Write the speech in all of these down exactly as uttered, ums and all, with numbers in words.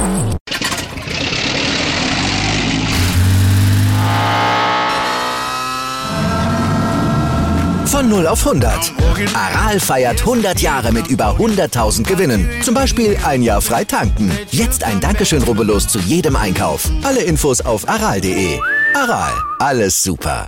Von null auf hundert. Aral feiert hundert Jahre mit über hunderttausend Gewinnen. Zum Beispiel ein Jahr frei tanken. Jetzt ein Dankeschön, rubbellos zu jedem Einkauf. Alle Infos auf aral punkt de. Aral, alles super.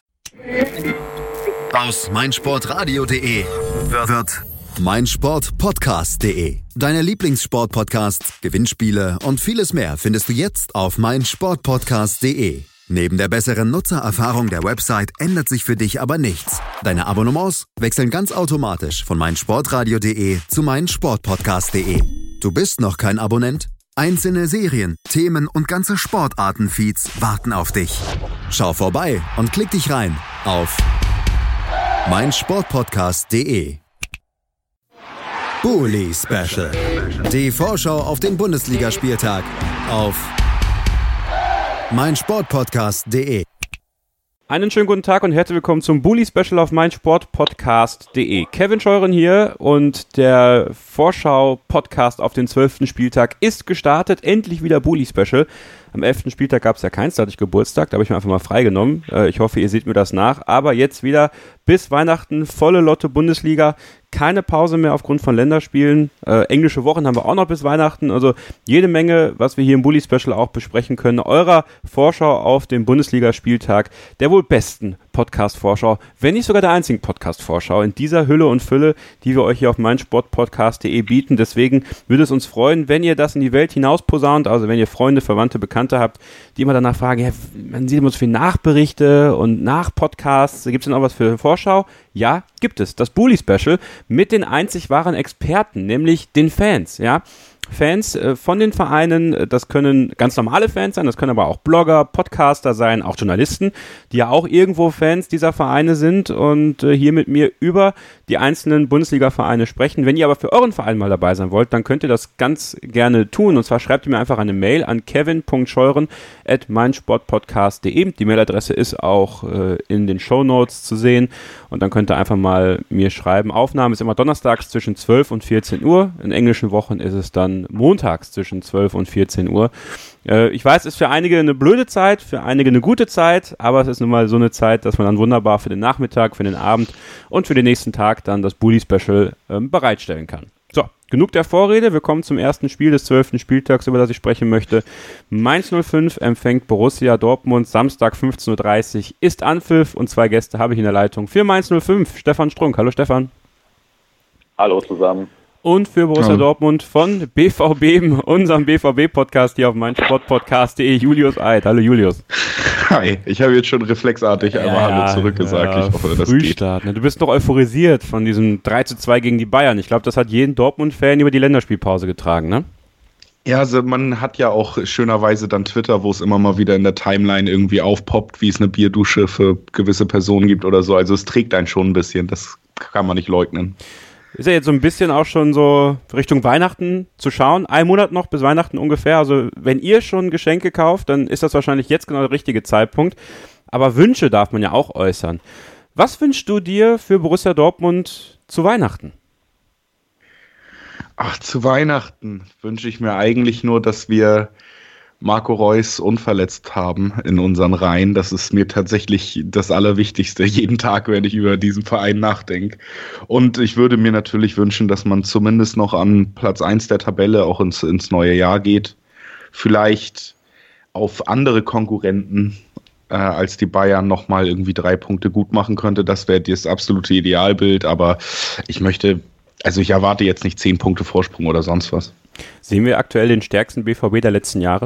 Aus meinsportradio punkt de wird meinsportpodcast punkt de. Deine Lieblingssportpodcasts, Gewinnspiele und vieles mehr findest du jetzt auf meinsportpodcast punkt de. Neben der besseren Nutzererfahrung der Website ändert sich für dich aber nichts. Deine Abonnements wechseln ganz automatisch von meinsportradio punkt de zu meinsportpodcast punkt de. Du bist noch kein Abonnent? Einzelne Serien, Themen und ganze Sportarten-Feeds warten auf dich. Schau vorbei und klick dich rein auf meinsportpodcast punkt de. Bully Special. Die Vorschau auf den Bundesligaspieltag auf meinsportpodcast punkt de. Einen schönen guten Tag und herzlich willkommen zum Bully Special auf meinsportpodcast punkt de. Kevin Scheuren hier und der Vorschau-Podcast auf den zwölften Spieltag ist gestartet. Endlich wieder Bully Special. Am elften Spieltag gab es ja keins, da hatte ich Geburtstag, da habe ich mir einfach mal freigenommen. Äh, ich hoffe, ihr seht mir das nach. Aber jetzt wieder bis Weihnachten volle Lotte Bundesliga. Keine Pause mehr aufgrund von Länderspielen. Äh, englische Wochen haben wir auch noch bis Weihnachten. Also jede Menge, was wir hier im Bully Special auch besprechen können. Eurer Vorschau auf den Bundesligaspieltag, der wohl besten Podcast-Vorschau, wenn nicht sogar der einzigen Podcast-Vorschau in dieser Hülle und Fülle, die wir euch hier auf meinsportpodcast punkt de bieten. Deswegen würde es uns freuen, wenn ihr das in die Welt hinaus posaunt, also wenn ihr Freunde, Verwandte, Bekannte habt, die immer danach fragen, ja, man sieht immer so viele Nachberichte und Nachpodcasts, gibt es denn auch was für Vorschau? Ja, gibt es. Das Bully Special mit den einzig wahren Experten, nämlich den Fans, ja. Fans äh, von den Vereinen, das können ganz normale Fans sein, das können aber auch Blogger, Podcaster sein, auch Journalisten, die ja auch irgendwo Fans dieser Vereine sind und äh, hier mit mir über die einzelnen Bundesliga-Vereine sprechen. Wenn ihr aber für euren Verein mal dabei sein wollt, dann könnt ihr das ganz gerne tun und zwar schreibt ihr mir einfach eine Mail an kevin punkt scheuren at meinsportpodcast punkt de. Die Mailadresse ist auch äh, in den Shownotes zu sehen und dann könnt ihr einfach mal mir schreiben. Aufnahme ist immer donnerstags zwischen zwölf und vierzehn Uhr, in englischen Wochen ist es dann montags zwischen zwölf und vierzehn Uhr. Äh, ich weiß, es ist für einige eine blöde Zeit, für einige eine gute Zeit, aber es ist nun mal so eine Zeit, dass man dann wunderbar für den Nachmittag, für den Abend und für den nächsten Tag dann das Bully Special ähm, bereitstellen kann. So, genug der Vorrede. Wir kommen zum ersten Spiel des zwölften Spieltags, über das ich sprechen möchte. Mainz null fünf empfängt Borussia Dortmund. Samstag fünfzehn Uhr dreißig ist Anpfiff und zwei Gäste habe ich in der Leitung. Für Mainz null fünf, Stefan Strunk. Hallo Stefan. Hallo zusammen. Und für Borussia Hallo. Dortmund von B V B, unserem B V B-Podcast hier auf meinsportpodcast punkt de, Julius Eid. Hallo Julius. Hi, ich habe jetzt schon reflexartig einmal ja, Hallo zurückgesagt. Ja, ich hoffe, das Frühstart, geht. Du bist noch euphorisiert von diesem drei zu zwei gegen die Bayern. Ich glaube, das hat jeden Dortmund-Fan über die Länderspielpause getragen, ne? Ja, also man hat ja auch schönerweise dann Twitter, wo es immer mal wieder in der Timeline irgendwie aufpoppt, wie es eine Bierdusche für gewisse Personen gibt oder so. Also es trägt einen schon ein bisschen, das kann man nicht leugnen. Ist ja jetzt so ein bisschen auch schon so Richtung Weihnachten zu schauen. Ein Monat noch bis Weihnachten ungefähr. Also wenn ihr schon Geschenke kauft, dann ist das wahrscheinlich jetzt genau der richtige Zeitpunkt. Aber Wünsche darf man ja auch äußern. Was wünschst du dir für Borussia Dortmund zu Weihnachten? Ach, zu Weihnachten wünsche ich mir eigentlich nur, dass wir Marco Reus unverletzt haben in unseren Reihen. Das ist mir tatsächlich das Allerwichtigste jeden Tag, wenn ich über diesen Verein nachdenke. Und ich würde mir natürlich wünschen, dass man zumindest noch an Platz eins der Tabelle auch ins, ins neue Jahr geht. Vielleicht auf andere Konkurrenten äh, als die Bayern nochmal irgendwie drei Punkte gut machen könnte. Das wäre das absolute Idealbild. Aber ich möchte, also ich erwarte jetzt nicht zehn Punkte Vorsprung oder sonst was. Sehen wir aktuell den stärksten B V B der letzten Jahre?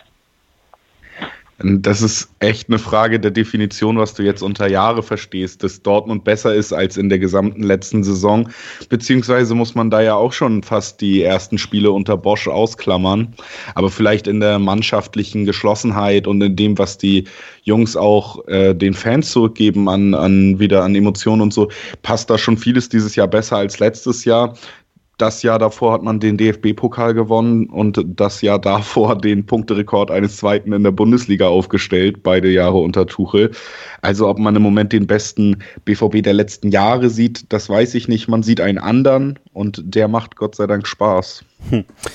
Das ist echt eine Frage der Definition, was du jetzt unter Jahre verstehst, dass Dortmund besser ist als in der gesamten letzten Saison, beziehungsweise muss man da ja auch schon fast die ersten Spiele unter Bosch ausklammern, aber vielleicht in der mannschaftlichen Geschlossenheit und in dem, was die Jungs auch äh, den Fans zurückgeben an, an wieder an Emotionen und so, passt da schon vieles dieses Jahr besser als letztes Jahr. Das Jahr davor hat man den D F B-Pokal gewonnen und das Jahr davor den Punkterekord eines Zweiten in der Bundesliga aufgestellt, beide Jahre unter Tuchel. Also ob man im Moment den besten B V B der letzten Jahre sieht, das weiß ich nicht. Man sieht einen anderen und der macht Gott sei Dank Spaß. Hm.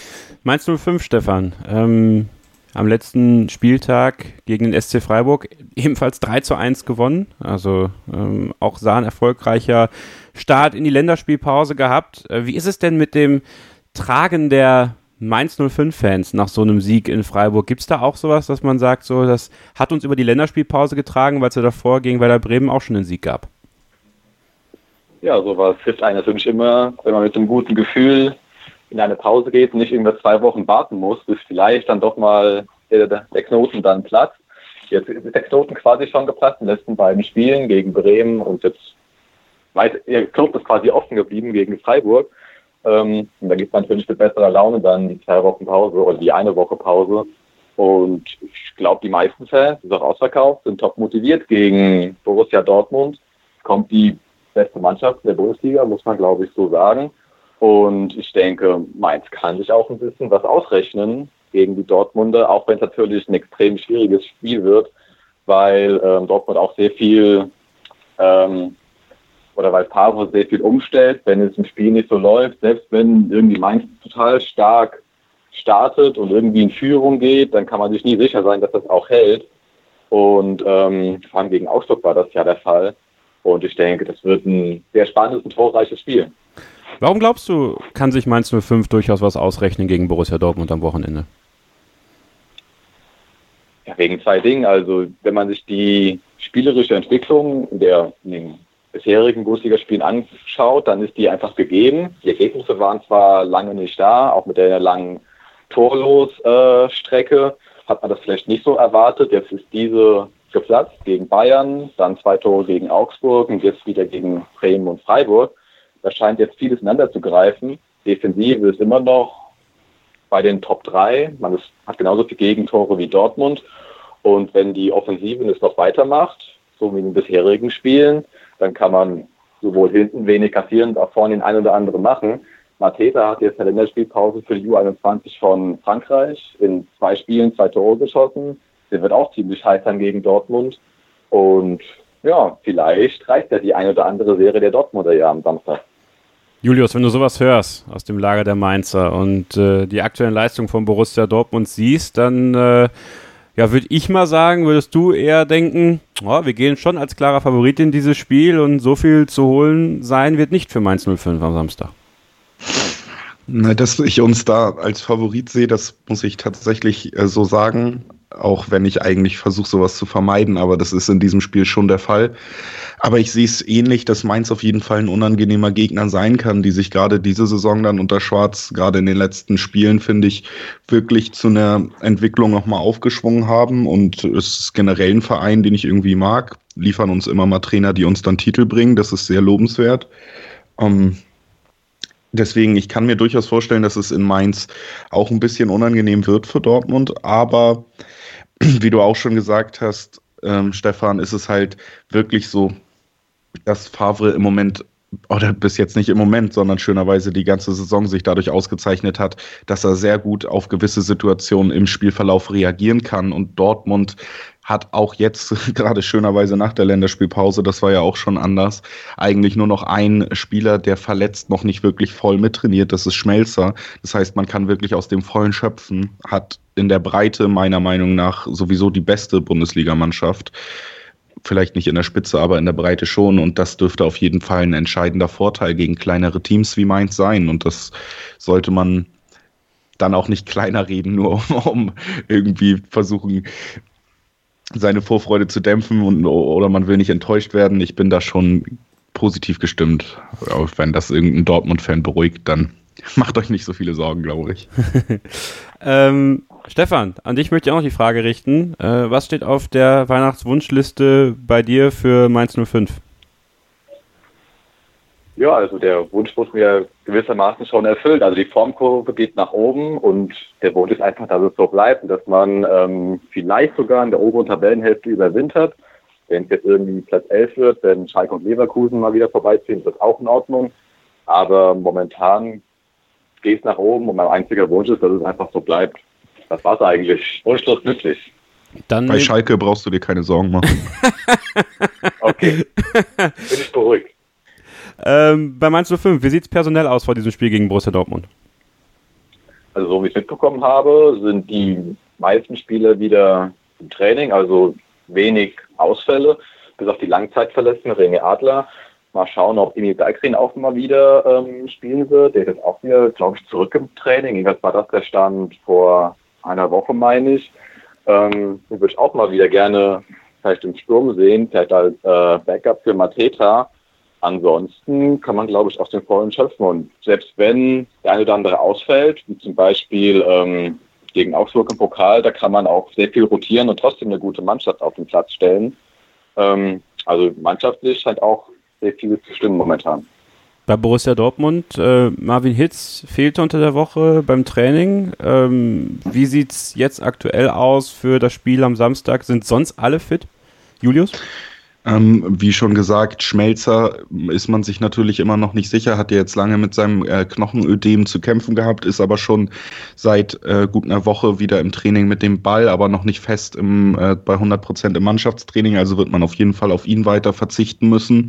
Mainz null fünf, Stefan, ähm, am letzten Spieltag gegen den S C Freiburg ebenfalls drei zu eins gewonnen, also ähm, auch sah ein erfolgreicher Start in die Länderspielpause gehabt. Äh, wie ist es denn mit dem Tragen der Mainz null fünf-Fans nach so einem Sieg in Freiburg? Gibt es da auch sowas, dass man sagt, so das hat uns über die Länderspielpause getragen, weil es ja davor gegen Werder Bremen auch schon einen Sieg gab? Ja, sowas hilft einem natürlich immer, wenn man mit einem guten Gefühl in eine Pause geht und nicht irgendwas zwei Wochen warten muss, bis vielleicht dann doch mal der, der Knoten dann platzt. Jetzt ist der Knoten quasi schon geplatzt in den letzten beiden Spielen gegen Bremen und jetzt weit, der Knoten ist quasi offen geblieben gegen Freiburg. Ähm, und da gibt man natürlich mit besserer Laune dann die zwei Wochen Pause oder die eine Woche Pause. Und ich glaube, die meisten Fans, die sind auch ausverkauft, sind top motiviert gegen Borussia Dortmund. Kommt die beste Mannschaft der Bundesliga, muss man glaube ich so sagen. Und ich denke, Mainz kann sich auch ein bisschen was ausrechnen gegen die Dortmunder, auch wenn es natürlich ein extrem schwieriges Spiel wird, weil ähm, Dortmund auch sehr viel, ähm, oder weil Favre sehr viel umstellt, wenn es im Spiel nicht so läuft. Selbst wenn irgendwie Mainz total stark startet und irgendwie in Führung geht, dann kann man sich nie sicher sein, dass das auch hält. Und ähm, vor allem gegen Augsburg war das ja der Fall. Und ich denke, das wird ein sehr spannendes und torreiches Spiel. Warum glaubst du, kann sich Mainz null fünf durchaus was ausrechnen gegen Borussia Dortmund am Wochenende? Ja, wegen zwei Dingen. Also, wenn man sich die spielerische Entwicklung der in den bisherigen Bundesligaspielen anschaut, dann ist die einfach gegeben. Die Ergebnisse waren zwar lange nicht da, auch mit der langen Torlos-Strecke hat man das vielleicht nicht so erwartet. Jetzt ist diese geplatzt gegen Bayern, dann zwei Tore gegen Augsburg und jetzt wieder gegen Bremen und Freiburg. Da scheint jetzt vieles ineinander zu greifen. Defensive ist immer noch bei den Top drei. Man ist, hat genauso viele Gegentore wie Dortmund. Und wenn die Offensive es noch weitermacht, so wie in den bisherigen Spielen, dann kann man sowohl hinten wenig kassieren, auch vorne den ein oder andere machen. Mateta hat jetzt eine Länderspielpause für die U einundzwanzig von Frankreich in zwei Spielen zwei Tore geschossen. Der wird auch ziemlich heiß sein gegen Dortmund. Und ja, vielleicht reicht ja die ein oder andere Serie der Dortmunder ja am Samstag. Julius, wenn du sowas hörst aus dem Lager der Mainzer und äh, die aktuellen Leistungen von Borussia Dortmund siehst, dann äh, ja, würde ich mal sagen, würdest du eher denken, oh, wir gehen schon als klarer Favorit in dieses Spiel und so viel zu holen sein wird nicht für Mainz null fünf am Samstag. Na, dass ich uns da als Favorit sehe, das muss ich tatsächlich äh, so sagen, auch wenn ich eigentlich versuche, sowas zu vermeiden, aber das ist in diesem Spiel schon der Fall. Aber ich sehe es ähnlich, dass Mainz auf jeden Fall ein unangenehmer Gegner sein kann, die sich gerade diese Saison dann unter Schwarz, gerade in den letzten Spielen, finde ich, wirklich zu einer Entwicklung nochmal aufgeschwungen haben. Und es ist generell ein Verein, den ich irgendwie mag, liefern uns immer mal Trainer, die uns dann Titel bringen, das ist sehr lobenswert. Ähm, Deswegen, ich kann mir durchaus vorstellen, dass es in Mainz auch ein bisschen unangenehm wird für Dortmund, aber wie du auch schon gesagt hast, ähm, Stefan, ist es halt wirklich so, dass Favre im Moment, oder bis jetzt nicht im Moment, sondern schönerweise die ganze Saison sich dadurch ausgezeichnet hat, dass er sehr gut auf gewisse Situationen im Spielverlauf reagieren kann. Und Dortmund hat auch jetzt, gerade schönerweise nach der Länderspielpause, das war ja auch schon anders, eigentlich nur noch einen Spieler, der verletzt noch nicht wirklich voll mittrainiert, das ist Schmelzer. Das heißt, man kann wirklich aus dem Vollen schöpfen, hat in der Breite meiner Meinung nach sowieso die beste Bundesligamannschaft. Vielleicht nicht in der Spitze, aber in der Breite schon. Und das dürfte auf jeden Fall ein entscheidender Vorteil gegen kleinere Teams wie Mainz sein. Und das sollte man dann auch nicht kleiner reden, nur um, um irgendwie versuchen, seine Vorfreude zu dämpfen und, oder man will nicht enttäuscht werden. Ich bin da schon positiv gestimmt. Auch wenn das irgendein Dortmund-Fan beruhigt, dann macht euch nicht so viele Sorgen, glaube ich. ähm, Stefan, an dich möchte ich auch noch die Frage richten. Äh, was steht auf der Weihnachtswunschliste bei dir für Mainz null fünf? Ja, also der Wunsch muss mir gewissermaßen schon erfüllt. Also die Formkurve geht nach oben und der Wunsch ist einfach, dass es so bleibt und dass man ähm, vielleicht sogar in der oberen Tabellenhälfte überwintert. Wenn es jetzt irgendwie Platz elf wird, wenn Schalke und Leverkusen mal wieder vorbeiziehen, ist das auch in Ordnung. Aber momentan geht es nach oben und mein einziger Wunsch ist, dass es einfach so bleibt. Das war's eigentlich. Wunschlos glücklich. Dann Bei Schalke brauchst du dir keine Sorgen machen. Okay, bin ich beruhigt. Ähm, bei Mainz null fünf, wie sieht es personell aus vor diesem Spiel gegen Borussia Dortmund? also so wie ich es mitbekommen habe, sind die meisten Spieler wieder im Training, also wenig Ausfälle, bis auf die Langzeitverletzten, René Adler. Mal schauen, ob Emil Berggren auch mal wieder ähm, spielen wird. Der ist jetzt auch wieder, glaube ich, zurück im Training. Irgendwas war das der Stand vor einer Woche, meine ich. Ähm, den würde ich auch mal wieder gerne vielleicht im Sturm sehen, vielleicht als äh, Backup für Mateta. Ansonsten kann man, glaube ich, aus den Vollen schöpfen. Und selbst wenn der eine oder andere ausfällt, wie zum Beispiel ähm, gegen Augsburg im Pokal, da kann man auch sehr viel rotieren und trotzdem eine gute Mannschaft auf den Platz stellen. Ähm, also mannschaftlich scheint auch sehr viel zu stimmen momentan. Bei Borussia Dortmund, äh, Marvin Hitz fehlte unter der Woche beim Training. Ähm, wie sieht es jetzt aktuell aus für das Spiel am Samstag? Sind sonst alle fit? Julius? Ähm, wie schon gesagt, Schmelzer ist man sich natürlich immer noch nicht sicher, hat ja jetzt lange mit seinem äh, Knochenödem zu kämpfen gehabt, ist aber schon seit äh, gut einer Woche wieder im Training mit dem Ball, aber noch nicht fest im, äh, bei hundert Prozent im Mannschaftstraining, also wird man auf jeden Fall auf ihn weiter verzichten müssen.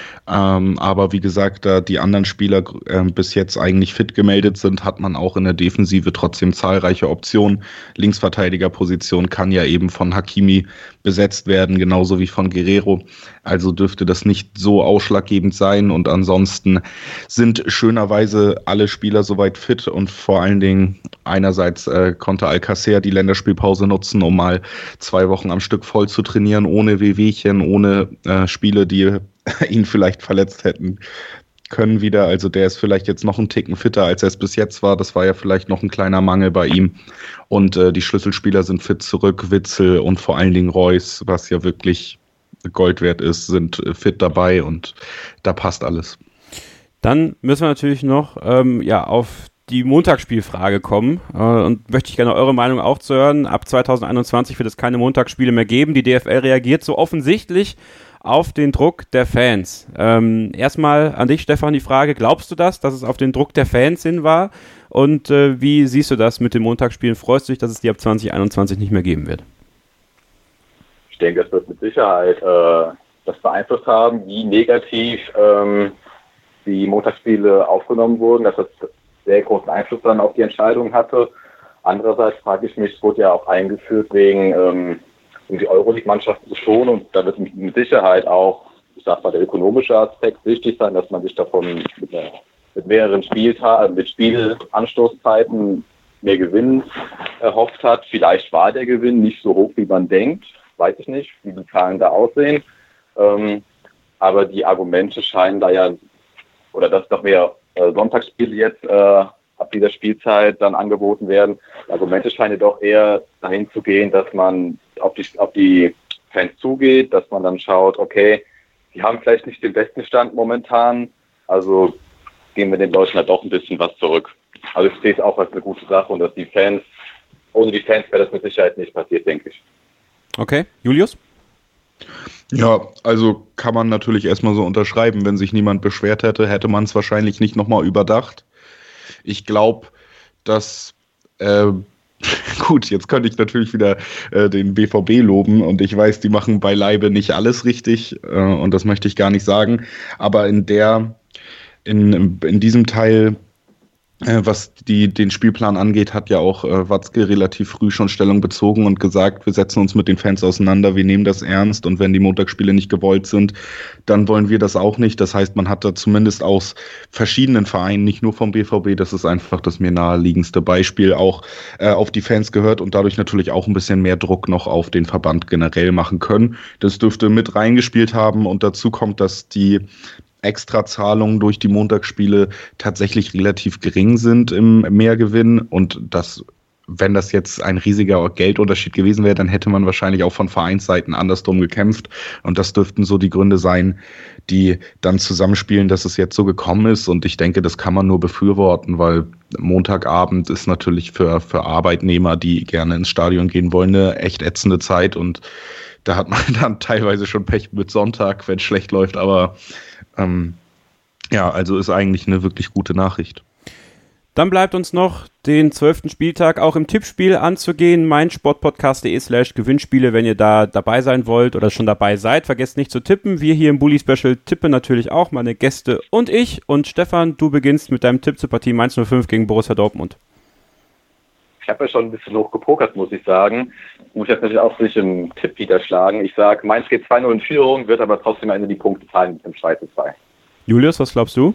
Ähm, aber wie gesagt, da die anderen Spieler äh, bis jetzt eigentlich fit gemeldet sind, hat man auch in der Defensive trotzdem zahlreiche Optionen. Linksverteidigerposition kann ja eben von Hakimi besetzt werden, genauso wie von Guerrero. Also dürfte das nicht so ausschlaggebend sein. Und ansonsten sind schönerweise alle Spieler soweit fit und vor allen Dingen einerseits äh, konnte Alcacer die Länderspielpause nutzen, um mal zwei Wochen am Stück voll zu trainieren, ohne Wehwehchen, ohne äh, Spiele, die ihn vielleicht verletzt hätten können wieder. Also der ist vielleicht jetzt noch einen Ticken fitter, als er es bis jetzt war. Das war ja vielleicht noch ein kleiner Mangel bei ihm. Und äh, die Schlüsselspieler sind fit zurück. Witzel und vor allen Dingen Reus, was ja wirklich Gold wert ist, sind fit dabei und da passt alles. Dann müssen wir natürlich noch ähm, ja, auf die Montagsspielfrage kommen äh, und möchte ich gerne eure Meinung auch zu hören. Ab zwanzig einundzwanzig wird es keine Montagsspiele mehr geben. Die D F L reagiert so offensichtlich auf den Druck der Fans. Ähm, erstmal an dich, Stefan, die Frage, glaubst du das, dass es auf den Druck der Fans hin war? Und äh, wie siehst du das mit den Montagsspielen? Freust du dich, dass es die ab zwanzig einundzwanzig nicht mehr geben wird? Ich denke, das wird mit Sicherheit äh, das beeinflusst haben, wie negativ ähm, die Montagsspiele aufgenommen wurden, dass das sehr großen Einfluss dann auf die Entscheidung hatte. Andererseits frage ich mich, es wurde ja auch eingeführt wegen ähm, um die Euroleague-Mannschaft zu schonen und da wird mit Sicherheit auch, ich sag mal, der ökonomische Aspekt wichtig sein, dass man sich davon mit, einer, mit mehreren Spieltagen, mit Spielanstoßzeiten mehr Gewinn erhofft hat. Vielleicht war der Gewinn nicht so hoch, wie man denkt, weiß ich nicht, wie die Zahlen da aussehen. Ähm, aber die Argumente scheinen da ja, oder dass doch mehr äh, Sonntagsspiele jetzt äh, ab dieser Spielzeit dann angeboten werden. Die Argumente scheinen doch eher dahin zu gehen, dass man auf die, auf die Fans zugeht, dass man dann schaut, okay, die haben vielleicht nicht den besten Stand momentan, also geben wir den Leuten halt doch ein bisschen was zurück. Also ich sehe es auch als eine gute Sache und dass die Fans, ohne die Fans wäre das mit Sicherheit nicht passiert, denke ich. Okay, Julius? Ja, also kann man natürlich erstmal so unterschreiben. Wenn sich niemand beschwert hätte, hätte man es wahrscheinlich nicht nochmal überdacht. Ich glaube, dass, äh, gut, jetzt könnte ich natürlich wieder äh, den B V B loben und ich weiß, die machen beileibe nicht alles richtig äh, und das möchte ich gar nicht sagen, aber in der, in, in diesem Teil, äh, was die, den Spielplan angeht, hat ja auch äh, Watzke relativ früh schon Stellung bezogen und gesagt, wir setzen uns mit den Fans auseinander, wir nehmen das ernst und wenn die Montagsspiele nicht gewollt sind, dann wollen wir das auch nicht. Das heißt, man hat da zumindest aus verschiedenen Vereinen, nicht nur vom B V B, das ist einfach das mir naheliegendste Beispiel, auch äh, auf die Fans gehört und dadurch natürlich auch ein bisschen mehr Druck noch auf den Verband generell machen können. Das dürfte mit reingespielt haben und dazu kommt, dass die Extrazahlungen durch die Montagsspiele tatsächlich relativ gering sind im Mehrgewinn und das, wenn das jetzt ein riesiger Geldunterschied gewesen wäre, dann hätte man wahrscheinlich auch von Vereinsseiten andersrum gekämpft und das dürften so die Gründe sein, die dann zusammenspielen, dass es jetzt so gekommen ist und ich denke, das kann man nur befürworten, weil Montagabend ist natürlich für, für Arbeitnehmer, die gerne ins Stadion gehen wollen, eine echt ätzende Zeit und da hat man dann teilweise schon Pech mit Sonntag, wenn es schlecht läuft, aber ähm, ja, also ist eigentlich eine wirklich gute Nachricht. Dann bleibt uns noch den zwölften Spieltag auch im Tippspiel anzugehen. meinsportpodcast.de slash Gewinnspiele, wenn ihr da dabei sein wollt oder schon dabei seid. Vergesst nicht zu tippen. Wir hier im Bully Special tippen natürlich auch, meine Gäste und ich. Und Stefan, du beginnst mit deinem Tipp zur Partie Mainz null fünf gegen Borussia Dortmund. ich habe ja schon ein bisschen hoch gepokert, muss ich sagen. Muss jetzt natürlich auch nicht im Tipp widerschlagen. Ich sage, Mainz geht zwei null in Führung, wird aber trotzdem am Ende die Punkte zahlen im zwei zu zwei. Julius, was glaubst du?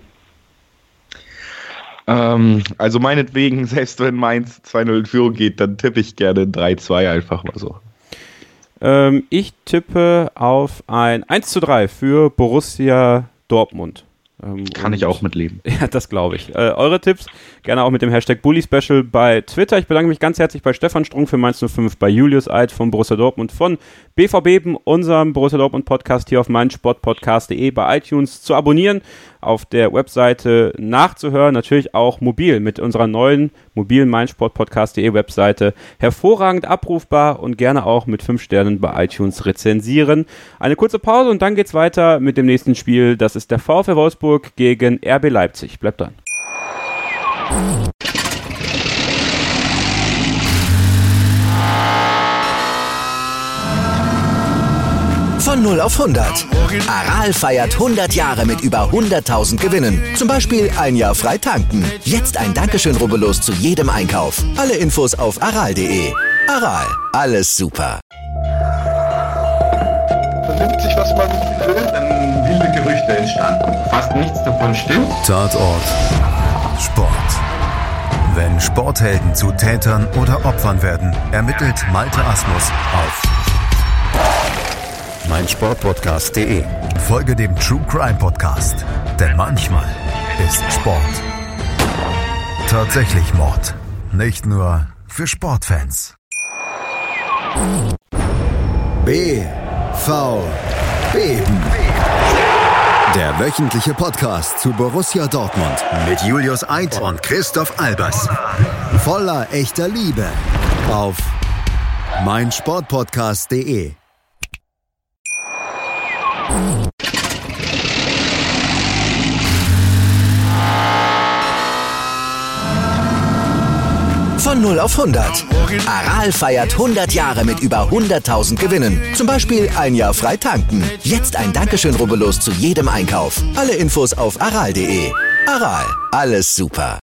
Ähm, also meinetwegen, selbst wenn Mainz zwei null in Führung geht, dann tippe ich gerne drei zwei einfach mal so. Ähm, ich tippe auf ein eins zu drei für Borussia Dortmund. Ähm, Kann ich auch mitleben. Ja, das glaube ich. Äh, eure Tipps gerne auch mit dem Hashtag Bully Special bei Twitter. Ich bedanke mich ganz herzlich bei Stefan Strunk für Mainz null fünf, bei Julius Eid von Borussia Dortmund, von B V B, unserem Borussia Dortmund Podcast hier auf meinsportpodcast punkt de, bei iTunes zu abonnieren, auf der Webseite nachzuhören, natürlich auch mobil mit unserer neuen mobilen meinsportpodcast punkt de Webseite hervorragend abrufbar und gerne auch mit fünf Sternen bei iTunes rezensieren. Eine kurze Pause und dann geht's weiter mit dem nächsten Spiel. Das ist der VfL Wolfsburg gegen R B Leipzig. Bleibt dran. Von null auf hundert. Aral feiert hundert Jahre mit über hunderttausend Gewinnen. Zum Beispiel ein Jahr frei tanken. Jetzt ein Dankeschön, rubbellos zu jedem Einkauf. Alle Infos auf aral punkt de. Aral, alles super. Vernimmt sich, was man will, dann wilde Gerüchte entstanden. Fast nichts davon stimmt. Tatort Sport. Wenn Sporthelden zu Tätern oder Opfern werden, ermittelt Malte Asmus auf meinsportpodcast punkt de. Folge dem True Crime Podcast, denn manchmal ist Sport tatsächlich Mord. Nicht nur für Sportfans. B V Beben. Der wöchentliche Podcast zu Borussia Dortmund mit Julius Eid und Christoph Albers. Voller echter Liebe auf meinsportpodcast punkt de. Von null auf hundert. Aral feiert hundert Jahre mit über hunderttausend Gewinnen. Zum Beispiel ein Jahr frei tanken. Jetzt ein Dankeschön, rubbellos zu jedem Einkauf. Alle Infos auf aral punkt de. Aral, alles super.